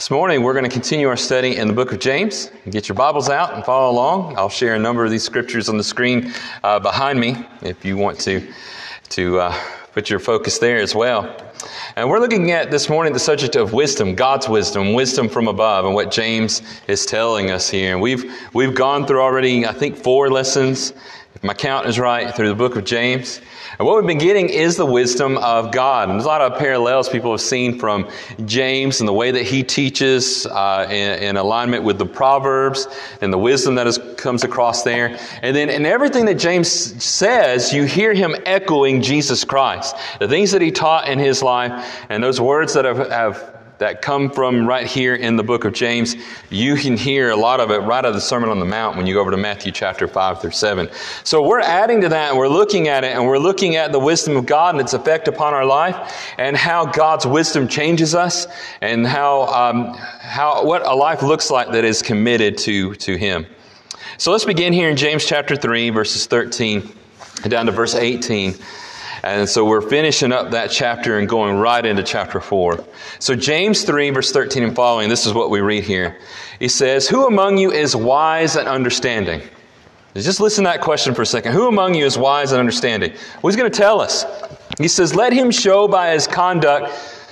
This morning, we're going to continue our study in the book of James. Get your Bibles out and follow along. I'll share a number of these scriptures on the screen behind me if you want to put your focus there as well. And we're looking at this morning the subject of wisdom, God's wisdom, wisdom from above, and what James is telling us here. And we've gone through already, I think, 4 lessons, if my count is right, through the book of James. And what we've been getting is the wisdom of God. And there's a lot of parallels people have seen from James and the way that he teaches in alignment with the Proverbs and the wisdom that comes across there. And then in everything that James says, you hear him echoing Jesus Christ. The things that he taught in his life and those words that come from right here in the book of James, you can hear a lot of it right out of the Sermon on the Mount when you go over to Matthew chapter 5 through 7. So we're adding to that, and we're looking at it, and we're looking at the wisdom of God and its effect upon our life, and how God's wisdom changes us, and what a life looks like that is committed to Him. So let's begin here in James chapter 3, verses 13 down to verse 18. And so we're finishing up that chapter and going right into chapter 4. So James 3, verse 13 and following, this is what we read here. He says, "Who among you is wise and understanding?" Just listen to that question for a second. Who among you is wise and understanding? Well, he's going to tell us. He says, "Let him show by his conduct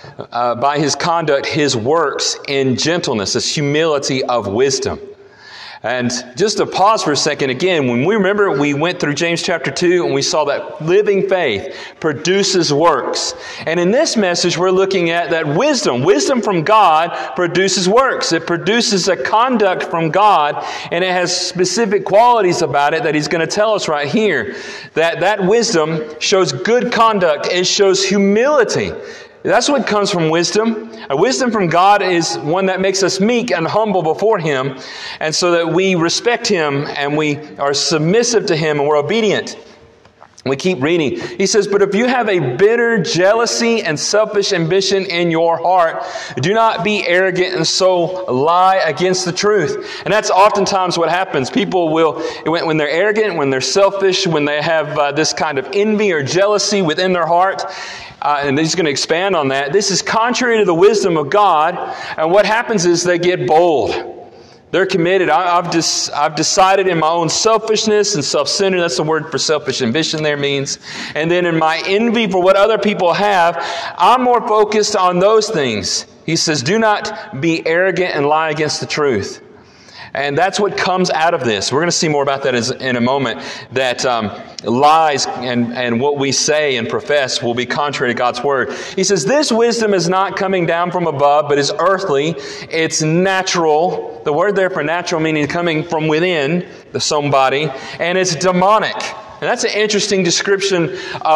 his works in gentleness," this humility of wisdom. And just to pause for a second again, when we went through James chapter 2 and we saw that living faith produces works. And in this message, we're looking at that wisdom from God produces works. It produces a conduct from God, and it has specific qualities about it that he's going to tell us right here. That wisdom shows good conduct. It shows humility. That's what comes from wisdom. A wisdom from God is one that makes us meek and humble before Him, and so that we respect Him and we are submissive to Him and we're obedient. We keep reading. He says, "But if you have a bitter jealousy and selfish ambition in your heart, do not be arrogant and so lie against the truth." And that's oftentimes what happens. People will, when they're arrogant, when they're selfish, when they have this kind of envy or jealousy within their heart, and he's going to expand on that. This is contrary to the wisdom of God. And what happens is they get bold. They're committed. I've decided in my own selfishness and self-centered, that's the word for selfish ambition there means. And then in my envy for what other people have, I'm more focused on those things. He says, do not be arrogant and lie against the truth. And that's what comes out of this. We're going to see more about that in a moment, that lies and what we say and profess will be contrary to God's Word. He says, this wisdom is not coming down from above, but is earthly. It's natural. The word there for natural meaning coming from within the somebody. And it's demonic. And that's an interesting description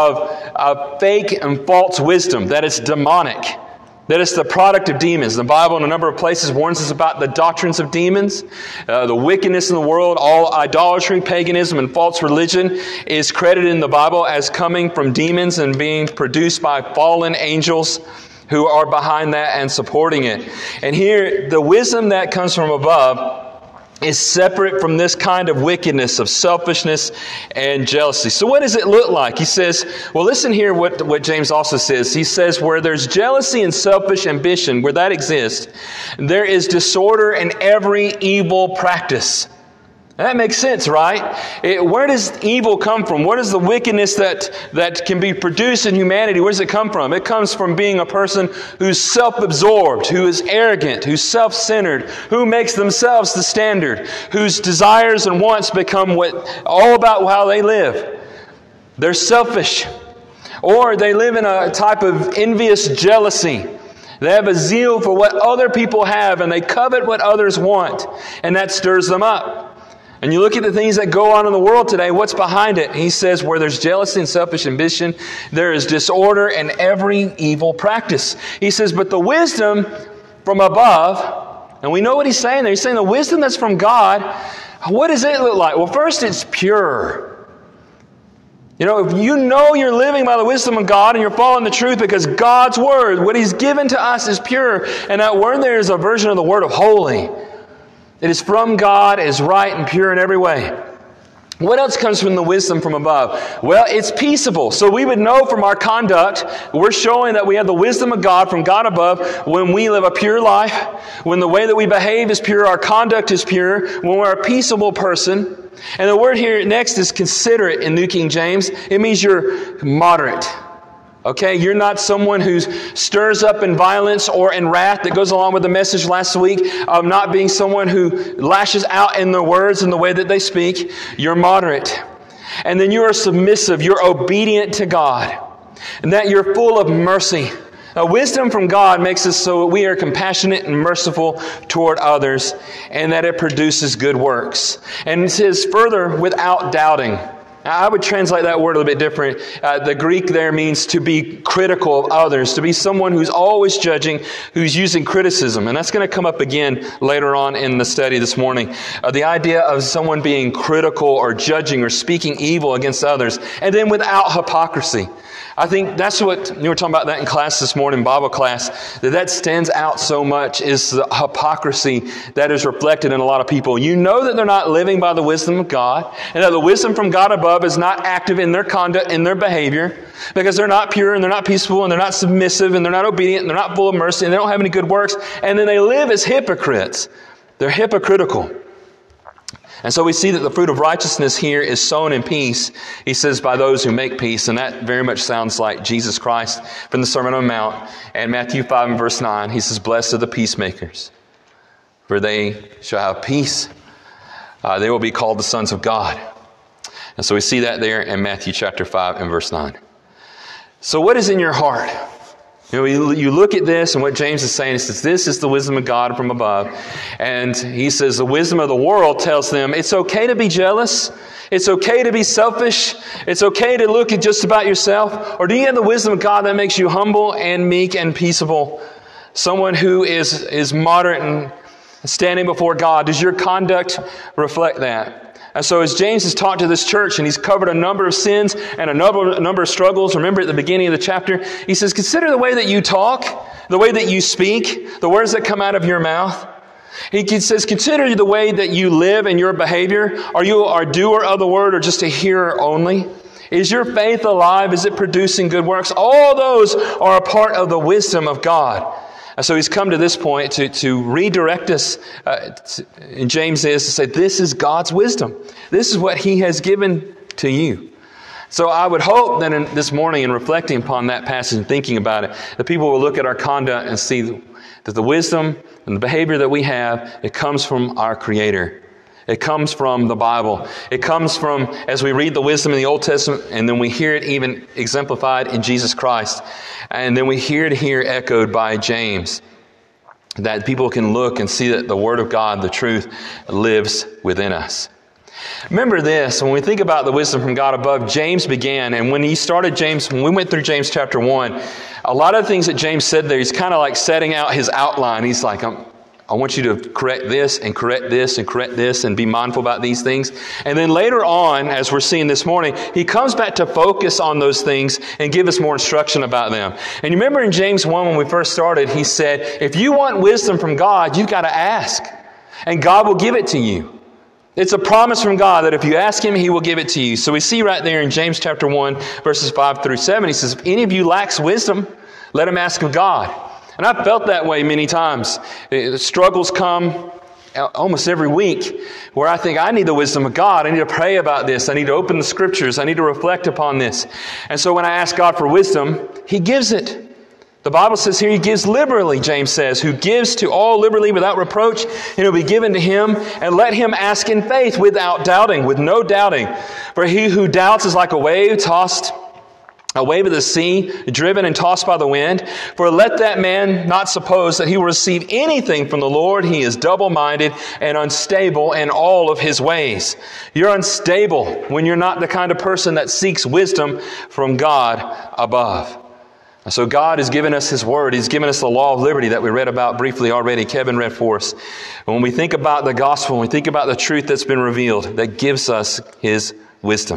of fake and false wisdom, that it's demonic. That it's the product of demons. The Bible in a number of places warns us about the doctrines of demons, the wickedness in the world. All idolatry, paganism, and false religion is credited in the Bible as coming from demons and being produced by fallen angels who are behind that and supporting it. And here, the wisdom that comes from above is separate from this kind of wickedness of selfishness and jealousy. So what does it look like? He says, well, listen here what James also says. He says, where there's jealousy and selfish ambition, where that exists, there is disorder in every evil practice. Now, that makes sense, right? Where does evil come from? What is the wickedness that can be produced in humanity? Where does it come from? It comes from being a person who's self-absorbed, who is arrogant, who's self-centered, who makes themselves the standard, whose desires and wants become all about how they live. They're selfish. Or they live in a type of envious jealousy. They have a zeal for what other people have, and they covet what others want, and that stirs them up. And you look at the things that go on in the world today, what's behind it? He says, where there's jealousy and selfish ambition, there is disorder and every evil practice. He says, but the wisdom from above, and we know what he's saying there. He's saying the wisdom that's from God, what does it look like? Well, first, it's pure. You know, if you know you're living by the wisdom of God and you're following the truth because God's Word, what He's given to us is pure. And that word there is a version of the word of holy. It is from God, it is right and pure in every way. What else comes from the wisdom from above? Well, it's peaceable. So we would know from our conduct, we're showing that we have the wisdom of God from God above when we live a pure life, when the way that we behave is pure, our conduct is pure, when we're a peaceable person. And the word here next is considerate in New King James. It means you're moderate. Okay, you're not someone who stirs up in violence or in wrath. That goes along with the message last week of not being someone who lashes out in their words and the way that they speak. You're moderate. And then you are submissive. You're obedient to God. And that you're full of mercy. Now, wisdom from God makes us so we are compassionate and merciful toward others, and that it produces good works. And it says further, without doubting. I would translate that word a little bit different. The Greek there means to be critical of others, to be someone who's always judging, who's using criticism. And that's going to come up again later on in the study this morning. The idea of someone being critical or judging or speaking evil against others. And then without hypocrisy. I think that's what, you were talking about that in class this morning, Bible class, that stands out so much is the hypocrisy that is reflected in a lot of people. You know that they're not living by the wisdom of God, and that the wisdom from God above is not active in their conduct, in their behavior, because they're not pure, and they're not peaceful, and they're not submissive, and they're not obedient, and they're not full of mercy, and they don't have any good works, and then they live as hypocrites. They're hypocritical. And so we see that the fruit of righteousness here is sown in peace. He says, by those who make peace. And that very much sounds like Jesus Christ from the Sermon on the Mount. And Matthew 5 and verse 9, he says, blessed are the peacemakers, for they shall have peace. They will be called the sons of God. And so we see that there in Matthew chapter 5 and verse 9. So what is in your heart? You know, you look at this and what James is saying, he says, this is the wisdom of God from above. And he says the wisdom of the world tells them it's okay to be jealous. It's okay to be selfish. It's okay to look at just about yourself. Or do you have the wisdom of God that makes you humble and meek and peaceable? Someone who is moderate and standing before God. Does your conduct reflect that? And so as James has talked to this church and he's covered a number of sins and a number of struggles, remember at the beginning of the chapter, he says, consider the way that you talk, the way that you speak, the words that come out of your mouth. He says, consider the way that you live and your behavior. Are you a doer of the word or just a hearer only? Is your faith alive? Is it producing good works? All those are a part of the wisdom of God. And so he's come to this point to redirect us, and James is to say, this is God's wisdom. This is what he has given to you. So I would hope that this morning in reflecting upon that passage and thinking about it, that people will look at our conduct and see that the wisdom and the behavior that we have, it comes from our Creator. It comes from the Bible. It comes from, as we read the wisdom in the Old Testament, and then we hear it even exemplified in Jesus Christ. And then we hear it here echoed by James, that people can look and see that the Word of God, the truth, lives within us. Remember this, when we think about the wisdom from God above, James began, and when he started James, when we went through James chapter 1, a lot of things that James said there, he's kind of like setting out his outline. He's like, I want you to correct this and correct this and correct this and be mindful about these things. And then later on, as we're seeing this morning, he comes back to focus on those things and give us more instruction about them. And you remember in James 1 when we first started, he said, if you want wisdom from God, you've got to ask. And God will give it to you. It's a promise from God that if you ask Him, He will give it to you. So we see right there in James chapter 1, verses 5 through 7, he says, if any of you lacks wisdom, let him ask of God. And I've felt that way many times. Struggles come almost every week where I think I need the wisdom of God. I need to pray about this. I need to open the Scriptures. I need to reflect upon this. And so when I ask God for wisdom, He gives it. The Bible says here He gives liberally, James says, who gives to all liberally without reproach, and it will be given to him. And let him ask in faith without doubting, with no doubting. For he who doubts is like a wave tossed, a wave of the sea, driven and tossed by the wind. For let that man not suppose that he will receive anything from the Lord. He is double-minded and unstable in all of his ways. You're unstable when you're not the kind of person that seeks wisdom from God above. So God has given us His Word. He's given us the law of liberty that we read about briefly already. Kevin read for us. When we think about the gospel, when we think about the truth that's been revealed, that gives us His wisdom.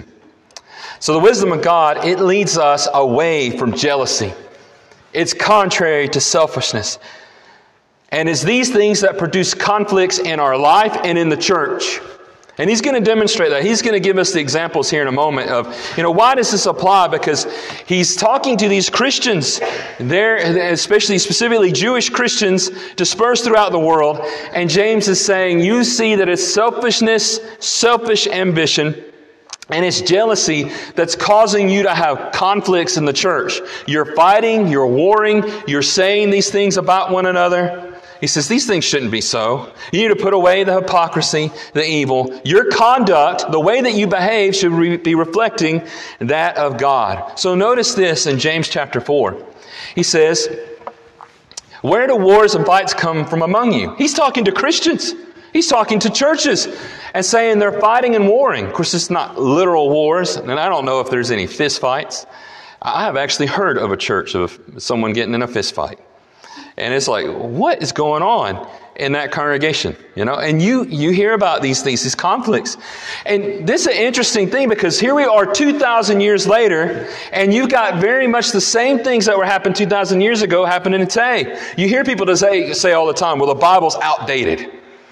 So the wisdom of God, it leads us away from jealousy. It's contrary to selfishness. And it's these things that produce conflicts in our life and in the church. And he's going to demonstrate that. He's going to give us the examples here in a moment of, why does this apply? Because he's talking to these Christians, especially specifically Jewish Christians dispersed throughout the world. And James is saying, you see that it's selfishness, selfish ambition, and it's jealousy that's causing you to have conflicts in the church. You're fighting, you're warring, you're saying these things about one another. He says, these things shouldn't be so. You need to put away the hypocrisy, the evil. Your conduct, the way that you behave, should be reflecting that of God. So notice this in James chapter 4. He says, where do wars and fights come from among you? He's talking to Christians. He's talking to churches and saying they're fighting and warring. Of course, it's not literal wars, and I don't know if there's any fist fights. I have actually heard of a church of someone getting in a fist fight. And it's like, what is going on in that congregation? And you hear about these conflicts. And this is an interesting thing because here we are 2,000 years later, and you've got very much the same things that were happening 2,000 years ago happening today. You hear people say all the time, well, the Bible's outdated.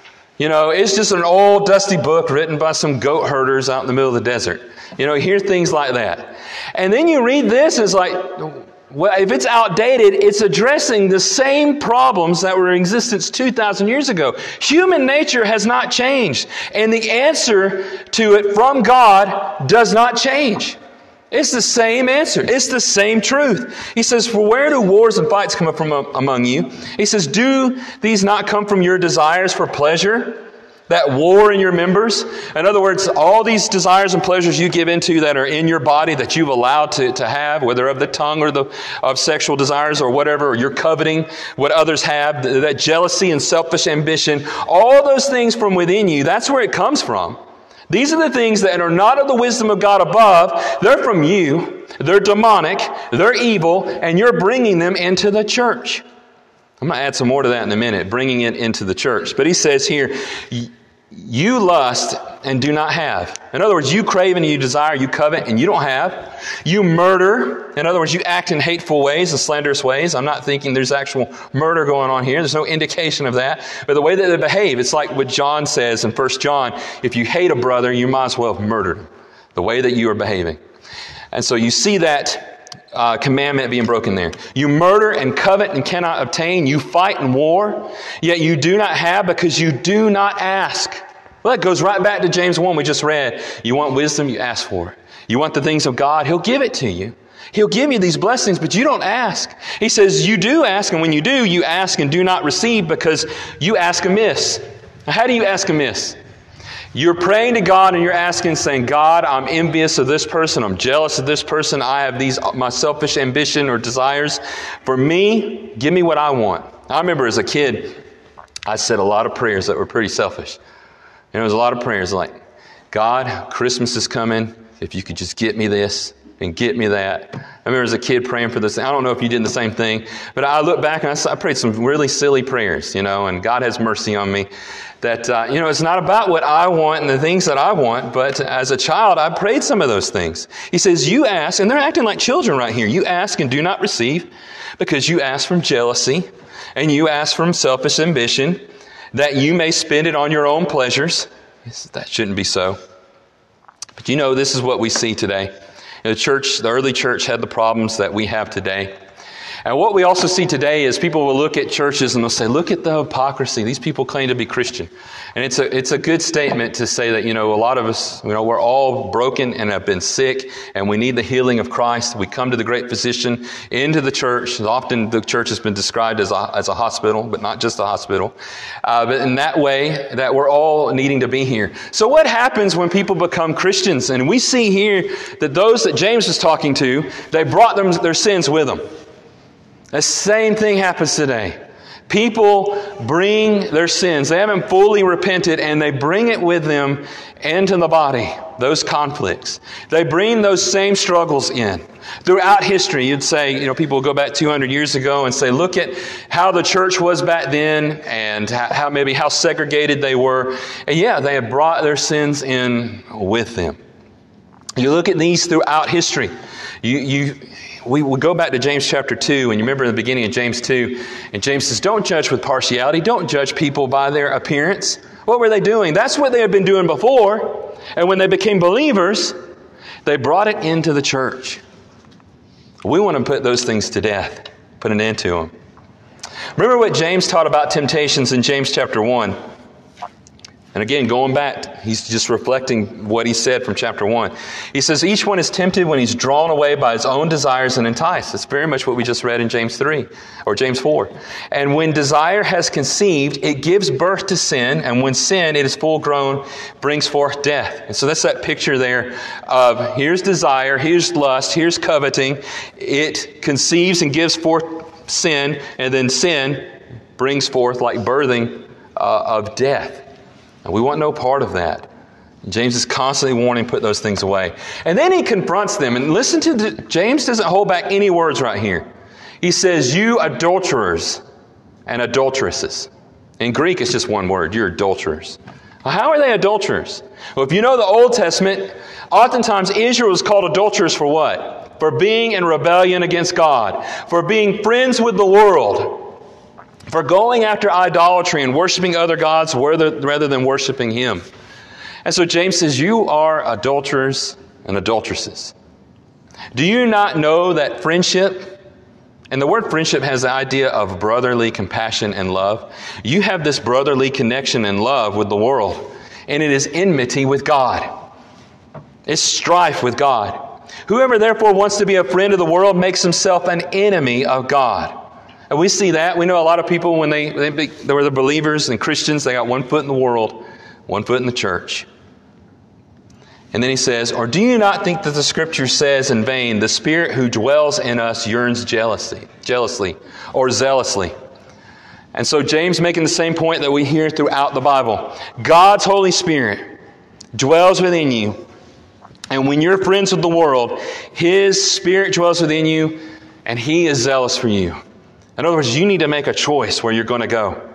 It's just an old dusty book written by some goat herders out in the middle of the desert. You hear things like that. And then you read this and it's like, well, if it's outdated, it's addressing the same problems that were in existence 2,000 years ago. Human nature has not changed. And the answer to it from God does not change. It's the same answer. It's the same truth. He says, for where do wars and fights come from among you? He says, do these not come from your desires for pleasure that war in your members? In other words, all these desires and pleasures you give into that are in your body that you've allowed to have, whether of the tongue or of sexual desires or whatever, or you're coveting what others have, that jealousy and selfish ambition, all those things from within you, that's where it comes from. These are the things that are not of the wisdom of God above. They're from you. They're demonic. They're evil. And you're bringing them into the church. I'm going to add some more to that in a minute, bringing it into the church. But he says here, you lust and do not have. In other words, you crave and you desire, you covet and you don't have. You murder. In other words, you act in hateful ways and slanderous ways. I'm not thinking there's actual murder going on here. There's no indication of that. But the way that they behave, it's like what John says in 1 John. If you hate a brother, you might as well have murdered him. The way that you are behaving. And so you see that commandment being broken there. You murder and covet and cannot obtain. You fight and war, yet you do not have because you do not ask. Well, that goes right back to James 1 we just read. You want wisdom, you ask for it. You want the things of God, He'll give it to you. He'll give you these blessings, but you don't ask. He says you do ask, and when you do, you ask and do not receive because you ask amiss. Now, how do you ask amiss? You're praying to God and you're asking, saying, God, I'm envious of this person. I'm jealous of this person. I have my selfish ambition or desires. For me, give me what I want. I remember as a kid, I said a lot of prayers that were pretty selfish. And it was a lot of prayers like, God, Christmas is coming. If you could just get me this and get me that. I remember as a kid praying for this. I don't know if you did the same thing, but I look back and I prayed some really silly prayers, and God has mercy on me. That, it's not about what I want and the things that I want, but as a child, I prayed some of those things. He says, you ask, and they're acting like children right here. You ask and do not receive because you ask from jealousy and you ask from selfish ambition that you may spend it on your own pleasures. That shouldn't be so. But this is what we see today. The early church had the problems that we have today. And what we also see today is people will look at churches and they'll say, look at the hypocrisy. These people claim to be Christian. And it's a good statement to say that, a lot of us, we're all broken and have been sick and we need the healing of Christ. We come to the great physician into the church. Often the church has been described as a hospital, but not just a hospital. But in that way that we're all needing to be here. So what happens when people become Christians? And we see here that those that James is talking to, they brought their sins with them. The same thing happens today. People bring their sins. They haven't fully repented and they bring it with them into the body, those conflicts. They bring those same struggles in. Throughout history, you'd say, people will go back 200 years ago and say, look at how the church was back then and how segregated they were. And yeah, they had brought their sins in with them. You look at these throughout history. We go back to James chapter 2, and you remember in the beginning of James 2, and James says, don't judge with partiality. Don't judge people by their appearance What were they doing? That's what they had been doing before. And when they became believers, they brought it into the church. We want to put those things to death, put an end to them. Remember what James taught about temptations in James chapter 1. And again, going back, he's just reflecting what he said from chapter 1. He says, each one is tempted when he's drawn away by his own desires and enticed. That's very much what we just read in James 3, or James 4. And when desire has conceived, it gives birth to sin. And when sin, it is full grown, brings forth death. And so that's that picture there of here's desire, here's lust, here's coveting. It conceives and gives forth sin, and then sin brings forth like birthing of death. And we want no part of that. James is constantly warning, put those things away. And then he confronts them. And listen to, James doesn't hold back any words right here. He says, you adulterers and adulteresses. In Greek, it's just one word. You're adulterers. Well, how are they adulterers? Well, if you know the Old Testament, oftentimes Israel was called adulterers for what? For being in rebellion against God. For being friends with the world. For going after idolatry and worshiping other gods rather than worshiping Him. And so James says, you are adulterers and adulteresses. Do you not know that friendship, and the word friendship has the idea of brotherly compassion and love. You have this brotherly connection and love with the world, and it is enmity with God. It's strife with God. Whoever therefore wants to be a friend of the world makes himself an enemy of God. And we see that. We know a lot of people, when they were the believers and Christians, they got one foot in the world, one foot in the church. And then he says, or do you not think that the Scripture says in vain, the Spirit who dwells in us yearns jealously or zealously? And so James making the same point that we hear throughout the Bible. God's Holy Spirit dwells within you. And when you're friends with the world, His Spirit dwells within you, and He is zealous for you. In other words, you need to make a choice where you're going to go.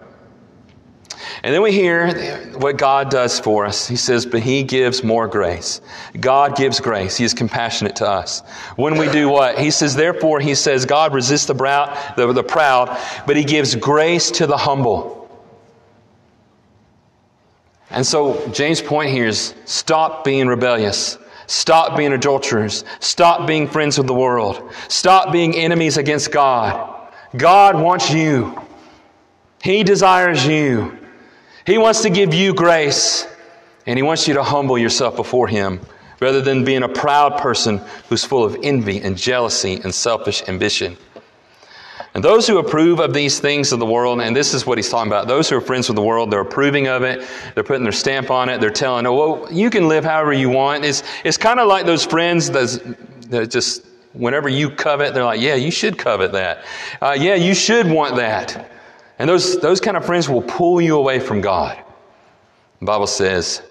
And then we hear what God does for us. He says, but He gives more grace. God gives grace. He is compassionate to us. When we do what? He says, therefore, He says, God resists the proud, but He gives grace to the humble. And so James' point here is stop being rebellious. Stop being adulterers. Stop being friends with the world. Stop being enemies against God. God wants you. He desires you. He wants to give you grace, and He wants you to humble yourself before Him rather than being a proud person who's full of envy and jealousy and selfish ambition. And those who approve of these things of the world, and this is what he's talking about, those who are friends with the world, they're approving of it, they're putting their stamp on it, they're telling, oh, well, you can live however you want. It's kind of like those friends that just, whenever you covet, they're like, yeah, you should covet that. Yeah, you should want that. And those kind of friends will pull you away from God. The Bible says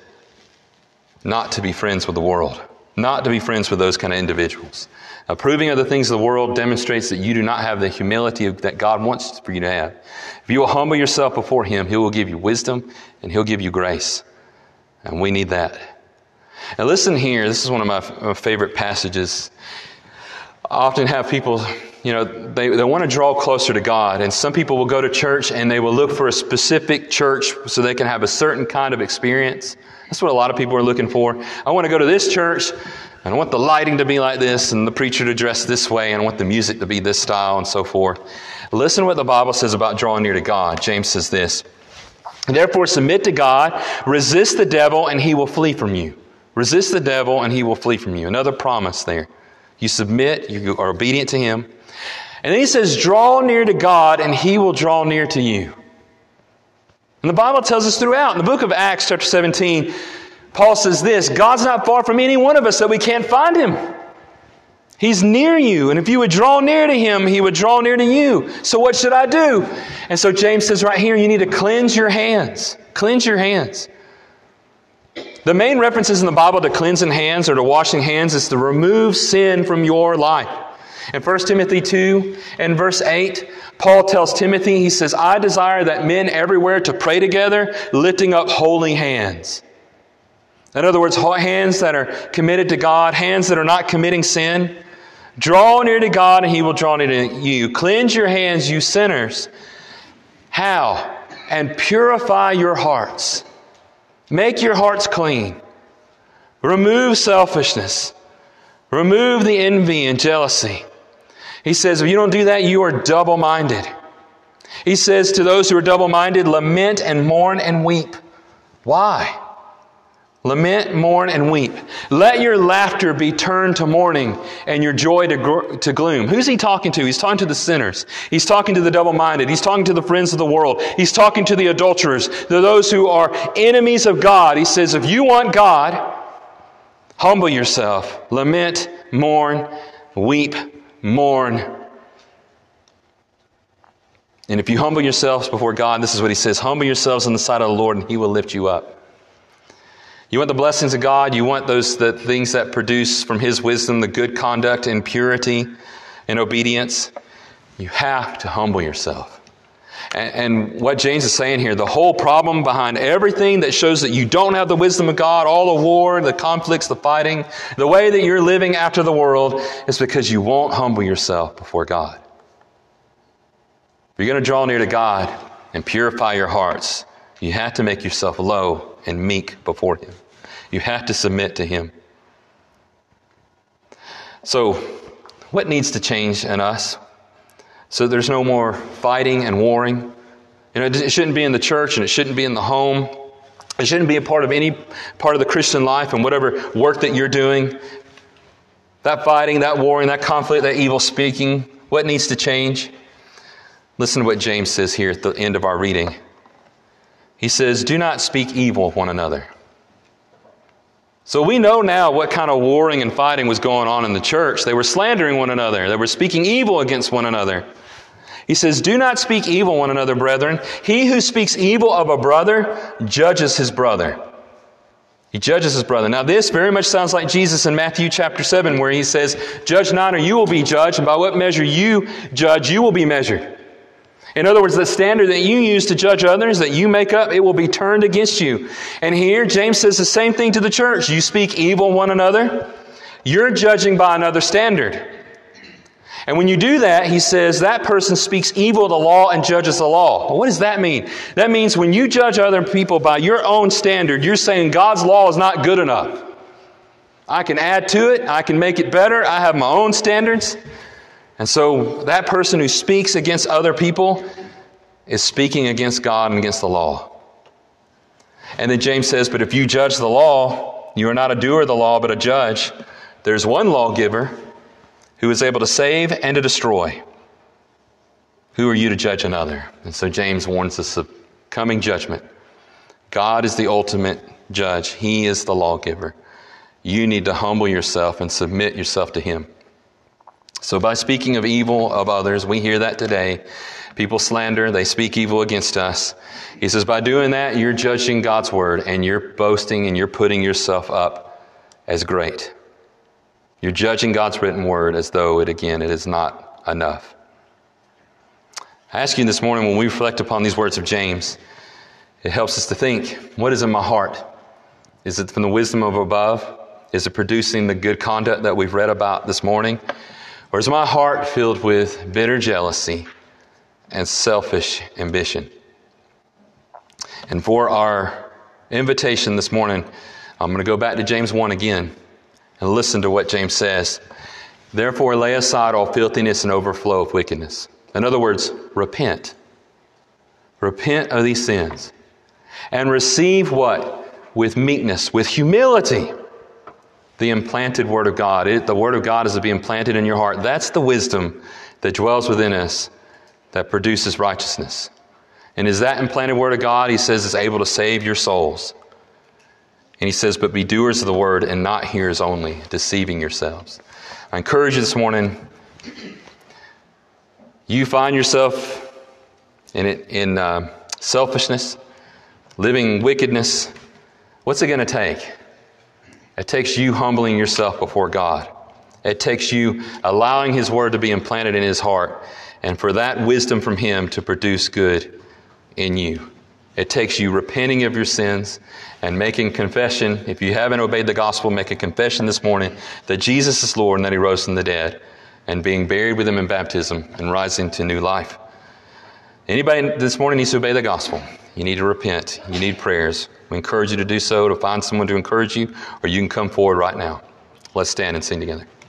not to be friends with the world, not to be friends with those kind of individuals. Approving of the things of the world demonstrates that you do not have the humility that God wants for you to have. If you will humble yourself before Him, He will give you wisdom and He'll give you grace. And we need that. Now listen here, this is one of my favorite passages. I often have people, they want to draw closer to God. And some people will go to church and they will look for a specific church so they can have a certain kind of experience. That's what a lot of people are looking for. I want to go to this church, and I want the lighting to be like this, and the preacher to dress this way, and I want the music to be this style, and so forth. Listen to what the Bible says about drawing near to God. James says this, therefore submit to God, resist the devil, and he will flee from you. Resist the devil, and he will flee from you. Another promise there. You submit, you are obedient to Him. And then he says, draw near to God, and He will draw near to you. And the Bible tells us throughout. In the book of Acts, chapter 17, Paul says this, God's not far from any one of us that we can't find Him. He's near you. And if you would draw near to Him, He would draw near to you. So what should I do? And so James says right here, you need to cleanse your hands. Cleanse your hands. The main references in the Bible to cleansing hands or to washing hands is to remove sin from your life. In 1 Timothy 2 and verse 8, Paul tells Timothy, he says, I desire that men everywhere to pray together, lifting up holy hands. In other words, hands that are committed to God, hands that are not committing sin. Draw near to God and He will draw near to you. Cleanse your hands, you sinners. How? And purify your hearts, Make your hearts clean. Remove selfishness. Remove the envy and jealousy. He says, if you don't do that, you are double-minded. He says to those who are double-minded, lament and mourn and weep. Why? Lament, mourn, and weep. Let your laughter be turned to mourning and your joy to gloom. Who's he talking to? He's talking to the sinners. He's talking to the double-minded. He's talking to the friends of the world. He's talking to the adulterers, to those who are enemies of God. He says, if you want God, humble yourself. Lament, mourn, weep, mourn. And if you humble yourselves before God, this is what he says, humble yourselves in the sight of the Lord and he will lift you up. You want the blessings of God, you want the things that produce from his wisdom, the good conduct and purity and obedience, you have to humble yourself. And what James is saying here, the whole problem behind everything that shows that you don't have the wisdom of God, all the war, the conflicts, the fighting, the way that you're living after the world, is because you won't humble yourself before God. If you're going to draw near to God and purify your hearts, you have to make yourself low and meek before him. You have to submit to him. So, what needs to change in us? So there's no more fighting and warring. It shouldn't be in the church and it shouldn't be in the home. It shouldn't be a part of any part of the Christian life and whatever work that you're doing. That fighting, that warring, that conflict, that evil speaking, what needs to change? Listen to what James says here at the end of our reading. He says, do not speak evil of one another. So we know now what kind of warring and fighting was going on in the church. They were slandering one another. They were speaking evil against one another. He says, do not speak evil of one another, brethren. He who speaks evil of a brother judges his brother. He judges his brother. Now this very much sounds like Jesus in Matthew chapter 7, where he says, judge not or you will be judged, and by what measure you judge, you will be measured. In other words, the standard that you use to judge others, that you make up, it will be turned against you. And here, James says the same thing to the church. You speak evil of one another, you're judging by another standard. And when you do that, he says, that person speaks evil of the law and judges the law. Well, what does that mean? That means when you judge other people by your own standard, you're saying God's law is not good enough. I can add to it, I can make it better, I have my own standards. And so that person who speaks against other people is speaking against God and against the law. And then James says, but if you judge the law, you are not a doer of the law, but a judge. There's one lawgiver who is able to save and to destroy. Who are you to judge another? And so James warns us of coming judgment. God is the ultimate judge. He is the lawgiver. You need to humble yourself and submit yourself to him. So by speaking of evil of others, we hear that today. People slander, they speak evil against us. He says, by doing that, you're judging God's word and you're boasting and you're putting yourself up as great. You're judging God's written word as though it is not enough. I ask you this morning, when we reflect upon these words of James, it helps us to think, what is in my heart? Is it from the wisdom of above? Is it producing the good conduct that we've read about this morning? Or is my heart filled with bitter jealousy and selfish ambition? And for our invitation this morning, I'm going to go back to James 1 again and listen to what James says. Therefore, lay aside all filthiness and overflow of wickedness. In other words, repent. Repent of these sins. And receive what? With meekness, with humility, the implanted Word of God. The Word of God is to be implanted in your heart. That's the wisdom that dwells within us that produces righteousness. And is that implanted Word of God, he says, is able to save your souls. And he says, but be doers of the Word and not hearers only, deceiving yourselves. I encourage you this morning, you find yourself in selfishness, living wickedness. What's it going to take? It takes you humbling yourself before God. It takes you allowing his word to be implanted in his heart and for that wisdom from him to produce good in you. It takes you repenting of your sins and making confession. If you haven't obeyed the gospel, make a confession this morning that Jesus is Lord and that he rose from the dead, and being buried with him in baptism and rising to new life. Anybody this morning needs to obey the gospel. you need to repent. You need prayers. We encourage you to do so, to find someone to encourage you, or you can come forward right now. Let's stand and sing together.